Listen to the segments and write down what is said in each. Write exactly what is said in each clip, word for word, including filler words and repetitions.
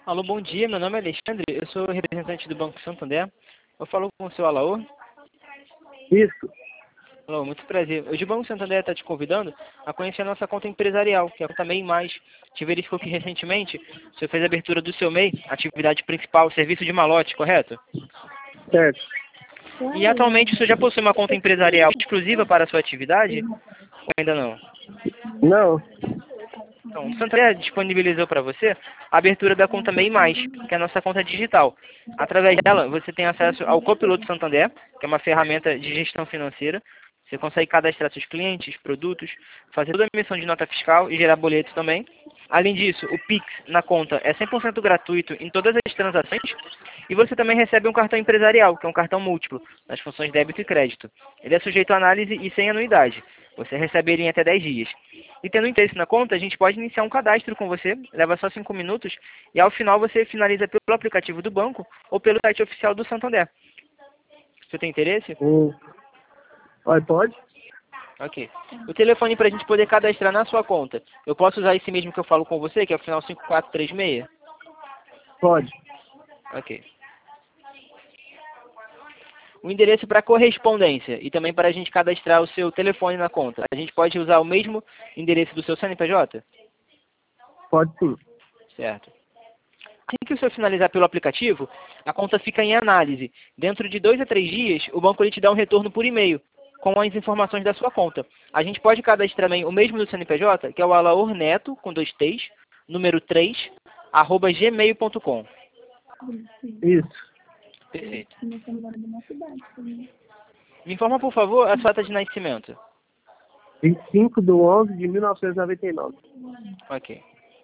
Alô, bom dia. Meu nome é Alexandre. Eu sou representante do Banco Santander. Eu falo com o seu Alaor. Isso. Alô, muito prazer. Hoje o Banco Santander está te convidando a conhecer a nossa conta empresarial, que é a conta MEI Mais. Te verificou que recentemente você fez a abertura do seu MEI, atividade principal, serviço de malote, correto? Certo. E atualmente você já possui uma conta empresarial exclusiva para a sua atividade? Ou ainda não? Não. Então, o Santander disponibilizou para você a abertura da conta MEI Mais, que é a nossa conta digital. Através dela, você tem acesso ao Copiloto Santander, que é uma ferramenta de gestão financeira. Você consegue cadastrar seus clientes, produtos, fazer toda a emissão de nota fiscal e gerar boleto também. Além disso, o Pix na conta é cem por cento gratuito em todas as transações. E você também recebe um cartão empresarial, que é um cartão múltiplo, nas funções débito e crédito. Ele é sujeito à análise e sem anuidade. Você recebe ele em até dez dias. E tendo interesse na conta, a gente pode iniciar um cadastro com você, leva só cinco minutos, e ao final você finaliza pelo aplicativo do banco ou pelo site oficial do Santander. Você tem interesse? Hum. Olha, pode? Ok. O telefone para a gente poder cadastrar na sua conta, eu posso usar esse mesmo que eu falo com você, que é o final cinco quatro três seis? Pode. Ok. O endereço para correspondência e também para a gente cadastrar o seu telefone na conta. A gente pode usar o mesmo endereço do seu C N P J? Pode sim. Certo. Assim que o senhor finalizar pelo aplicativo, a conta fica em análise. Dentro de dois a três dias, o banco ele te dá um retorno por e-mail com as informações da sua conta. A gente pode cadastrar também o mesmo do C N P J, que é o alaorneto, com dois T's, número três, arroba gmail ponto com. Isso. Perfeito. Me informa, por favor, a sua data de nascimento. vinte e cinco de onze de mil novecentos e noventa e nove. Ok.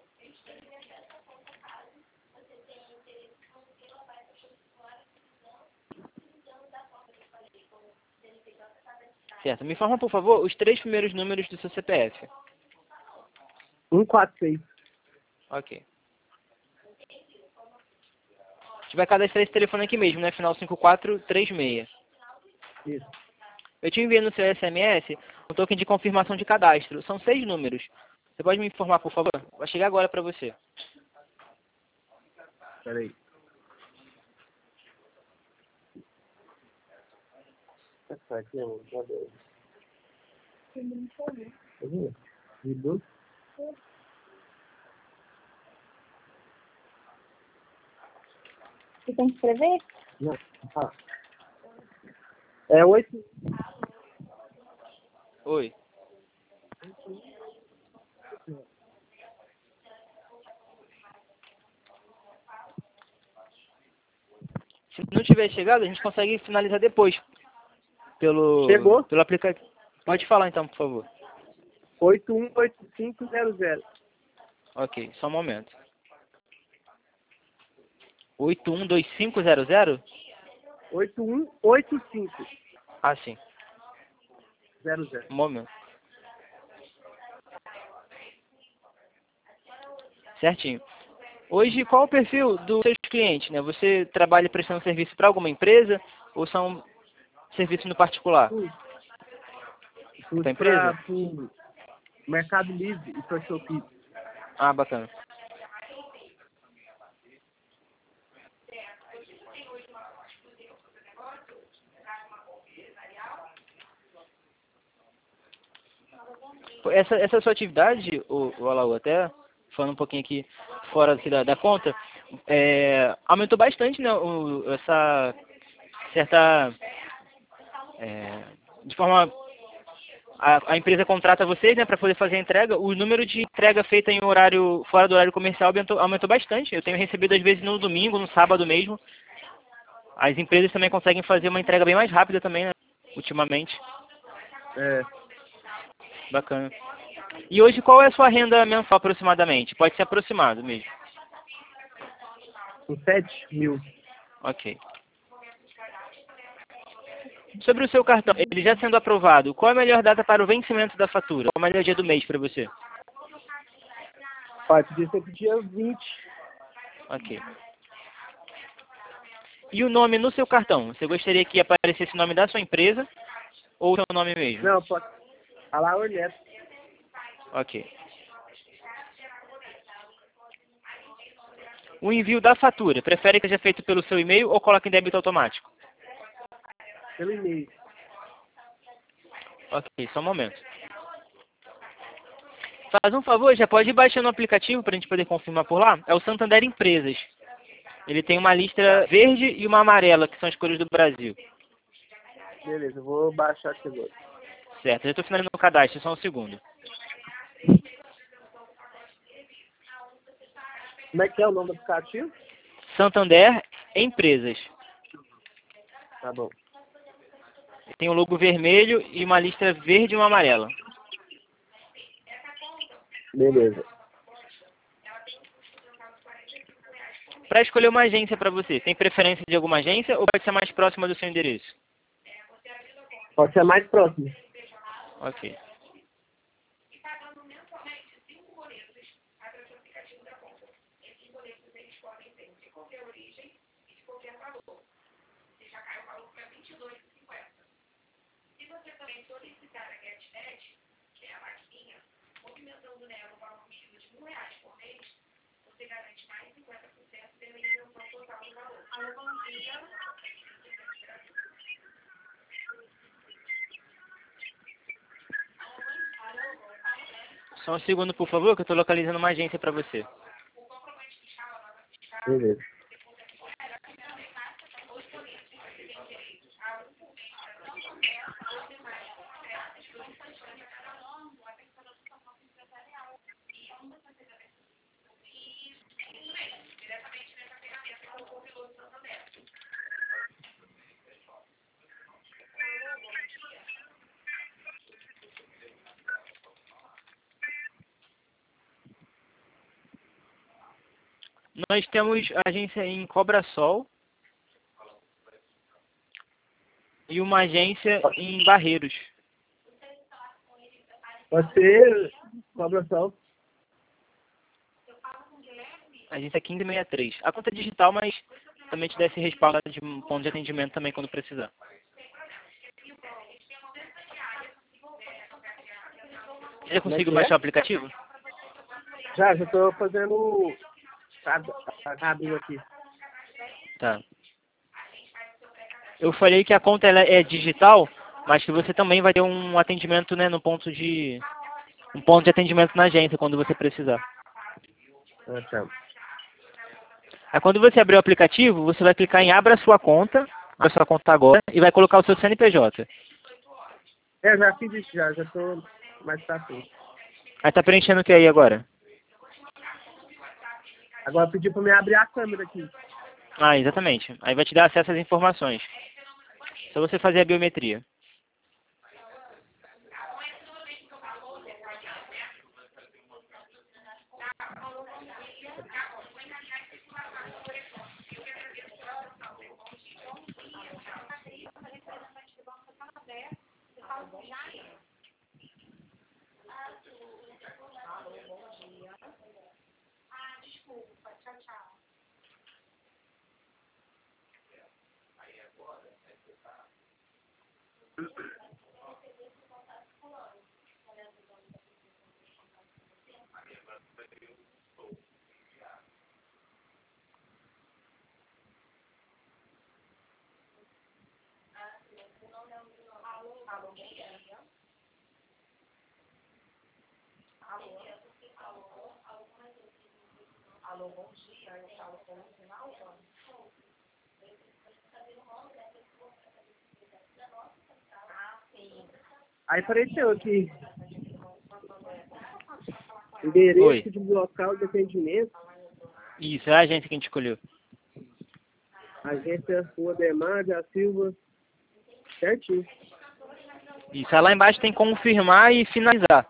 Certo. Me informa, por favor, os três primeiros números do seu C P F. cento e quarenta e seis. Ok. A gente vai cadastrar esse telefone aqui mesmo, né? Final cinco quatro três seis. Isso. Eu te enviei no seu S M S um token de confirmação de cadastro. São seis números. Você pode me informar, por favor? Vai chegar agora para você. Espera aí. Essa aqui é um cadê? Cadê? Você tem que escrever? Não. Ah. É oito. Oi. Se não tiver chegado, a gente consegue finalizar depois. Pelo, Chegou? pelo aplicativo. Pode falar então, por favor. oito um oito cinco zero zero. Ok, só um momento. oito um dois cinco zero zero? oito um oito cinco Ah, sim. zero zero. Um momento. Certinho. Hoje, qual é o perfil dos seus clientes, né? Você trabalha prestando serviço para alguma empresa ou são serviços no particular? Fui Para para empresa? o Mercado Livre e para Shopee. Ah, bacana. Essa, essa sua atividade, o, o Alaú, até falando um pouquinho aqui fora aqui da, da conta, é, aumentou bastante, né? O, essa certa... É, de forma... A, a empresa contrata vocês, né, para poder fazer a entrega. O número de entrega feita em horário fora do horário comercial aumentou, aumentou bastante. Eu tenho recebido às vezes no domingo, no sábado mesmo. As empresas também conseguem fazer uma entrega bem mais rápida também, né, ultimamente. É. Bacana. E hoje qual é a sua renda mensal aproximadamente? Pode ser aproximado mesmo. Com sete mil. Ok. Sobre o seu cartão, ele já sendo aprovado, qual é a melhor data para o vencimento da fatura? Qual é o melhor dia do mês para você? Vai, podia ser pro dia vinte. Ok. E o nome no seu cartão? Você gostaria que aparecesse o nome da sua empresa ou o seu nome mesmo? Não, pode. Alaor Neto. Ok. O envio da fatura, prefere que seja feito pelo seu e-mail ou coloque em débito automático? Pelo e-mail. Ok, só um momento. Faz um favor, já pode ir baixando o aplicativo para a gente poder confirmar por lá. É o Santander Empresas. Ele tem uma lista verde e uma amarela, que são as cores do Brasil. Beleza, eu vou baixar aqui agora. Certo, já estou finalizando o cadastro, só um segundo. Como é que é o nome do aplicativo? Santander Empresas. Tá bom. Tem um logo vermelho e uma lista verde e uma amarela. Beleza. Para escolher uma agência para você, tem preferência de alguma agência ou pode ser mais próxima do seu endereço? Pode ser mais próximo. Ok. Só um segundo, por favor, que eu estou localizando uma agência para você. Beleza. Nós temos agência em Cobrasol e uma agência em Barreiros. Pode ser Cobrasol. Agência quinze sessenta e três. A conta é digital, mas também te dá esse respaldo de um ponto de atendimento também quando precisar. Você já conseguiu baixar o aplicativo? Já, já tô fazendo a cabine aqui. Tá. Eu falei que a conta ela é digital, mas que você também vai ter um atendimento, né, no ponto de um ponto de atendimento na agência quando você precisar. Ah, tá. Aí quando você abrir o aplicativo, você vai clicar em abra sua conta, abra sua conta agora e vai colocar o seu C N P J. É, já fiz isso já, já tô mais fácil. Aí tá preenchendo o que aí agora? Agora pediu pra me abrir a câmera aqui. Ah, exatamente. Aí vai te dar acesso às informações. Só você fazer a biometria. Aí apareceu aqui. Endereço Oi. de local de atendimento. Isso, é a agência que a gente escolheu. Agência Rua Demar, da Silva. Certinho. Isso, aí lá embaixo tem confirmar e finalizar.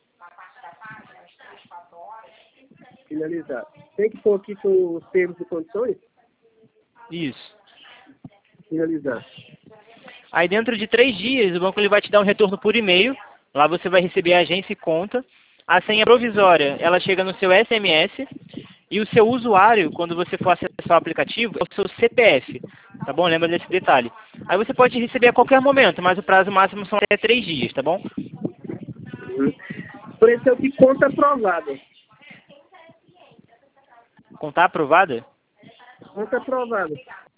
Finalizar. Tem que pôr aqui com os termos e condições? Isso. Finalizar. Aí dentro de três dias o banco ele vai te dar um retorno por e-mail. Lá você vai receber a agência e conta. A senha provisória, ela chega no seu S M S. E o seu usuário, quando você for acessar o aplicativo, é o seu C P F. Tá bom? Lembra desse detalhe. Aí você pode receber a qualquer momento, mas o prazo máximo são até três dias, tá bom? Apareceu que conta aprovada. conta aprovada? Conta aprovada.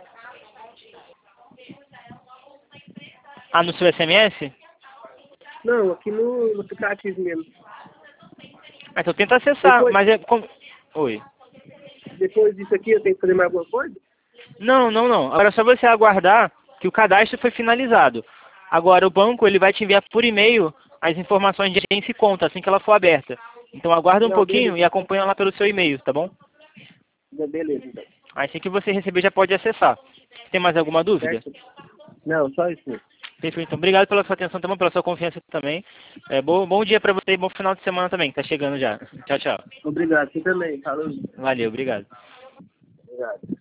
Ah, no seu S M S? Não, aqui no, no aplicativo mesmo. Ah, então tenta acessar, Depois, mas é... como- Oi. depois disso aqui eu tenho que fazer mais alguma coisa? Não, não, não. Agora é só você aguardar que o cadastro foi finalizado. Agora o banco ele vai te enviar por e-mail as informações de agência e conta assim que ela for aberta. Então aguarda um Não, pouquinho beleza. e acompanha lá pelo seu e-mail, tá bom? Beleza, então. Assim que você receber já pode acessar. Tem mais alguma dúvida? Certo? Não, só isso mesmo. Perfeito. Então, obrigado pela sua atenção também, pela sua confiança também. É, bom, bom dia para você e bom final de semana também, que tá chegando já. Tchau, tchau. Obrigado, você também. Falou. Valeu, obrigado. Obrigado.